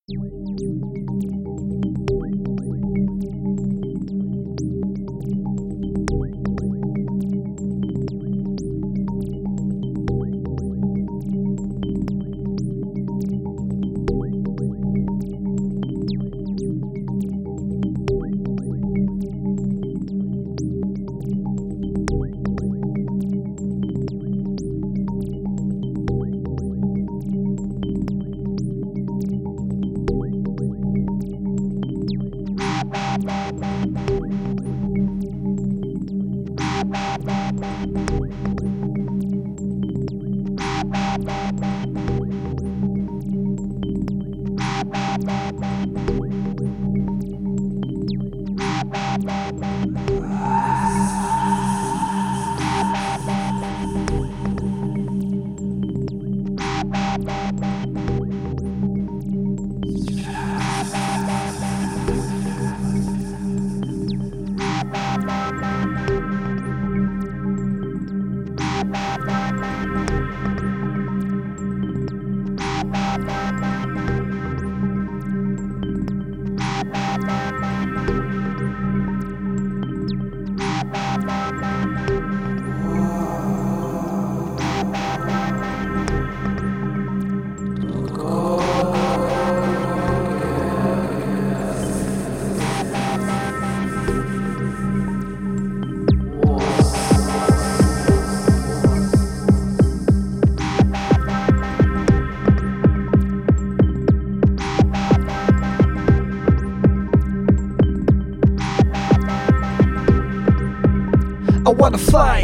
I wanna fly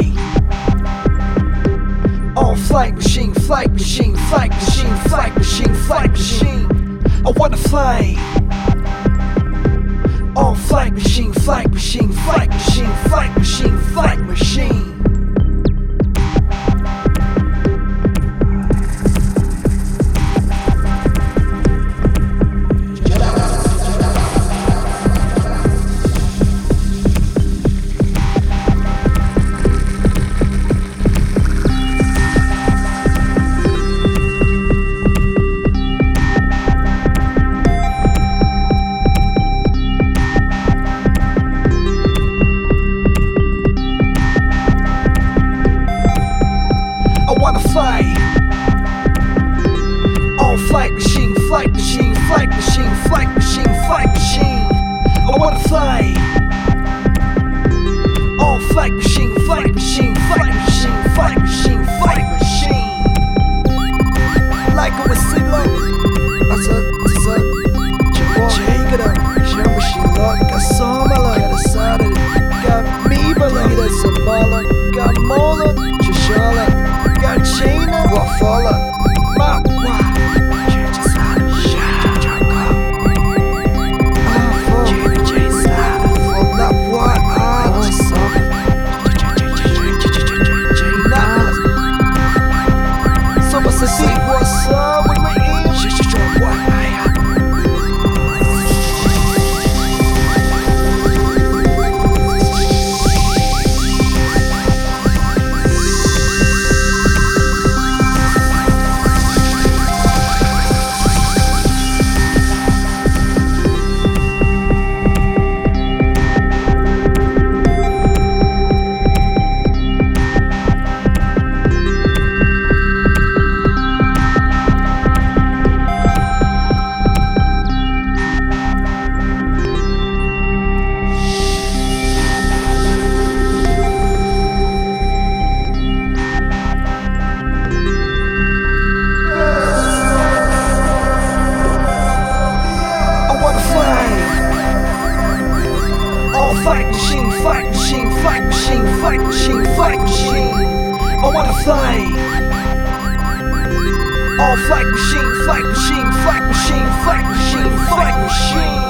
on flight machine, flight machine, flight machine, flight machine, flight machine. I wanna fly on flight machine, flight machine, flight machine, flight machine, flight machine. Fly on flight machine, flight machine, flight machine, flight machine, flight machine. I wanna fly on flight machine, flight machine, flight machine, flight machine, flight machine. Like a whistle, Jagada, Shamashila, Kasamala, Gasada, Gamibala, Sabala, Gamola, Chishala. China, Wafala, Mapwa, Chichisana, Shaka, Chichisana, Folapwa, Chisana, so what's the deep? What's up with my ears? Fight machine, fight machine, fight machine, fight machine, fight machine. I wanna fly on flight machine, flight machine, flight machine, flight machine, flight machine.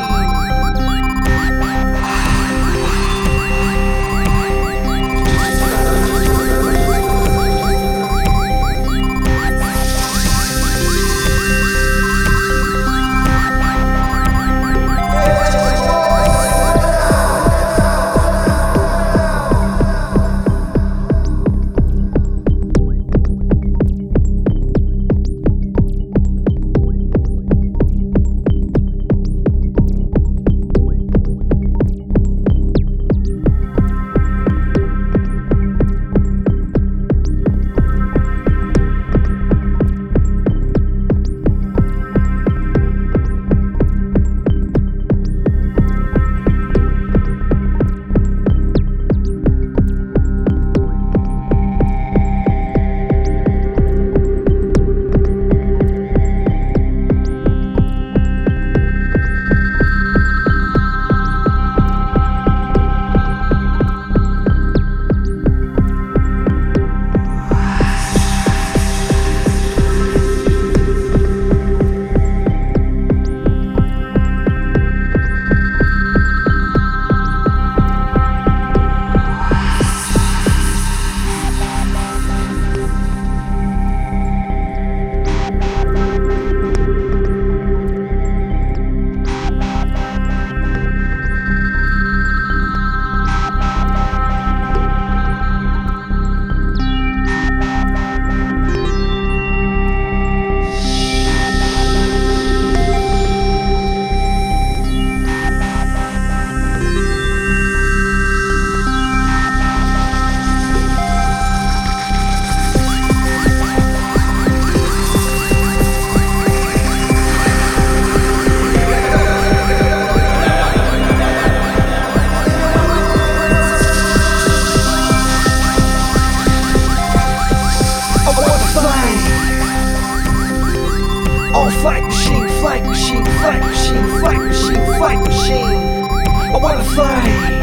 fight.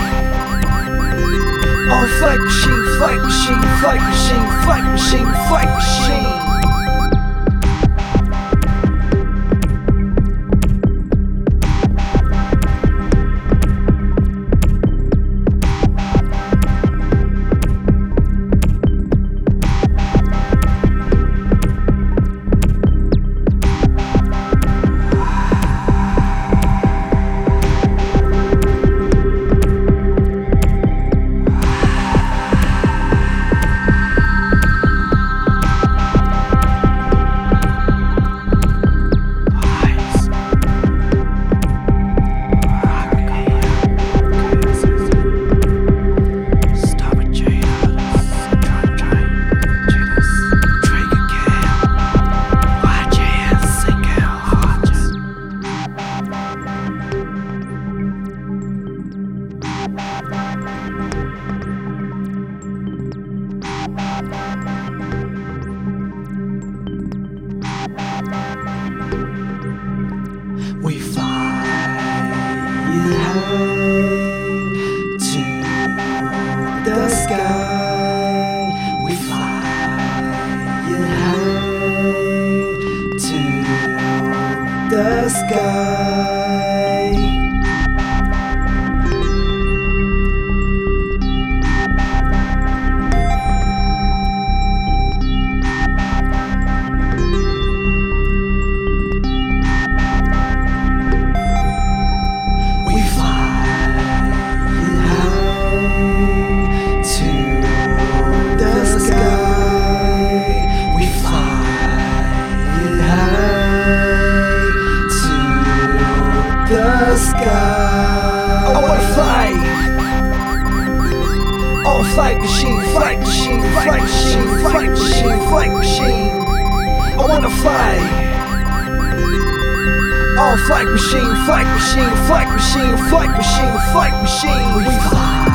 Oh, fight machine, fight machine, fight machine, fight machine, fight machine. We fly high to the sky. We fly high to the sky. The sky. I wanna fly. Oh, flight machine, flight machine, flight machine, flight machine, flight machine. I wanna fly. Oh, flight machine, flight machine, flight machine, flight machine, flight machine. We fly.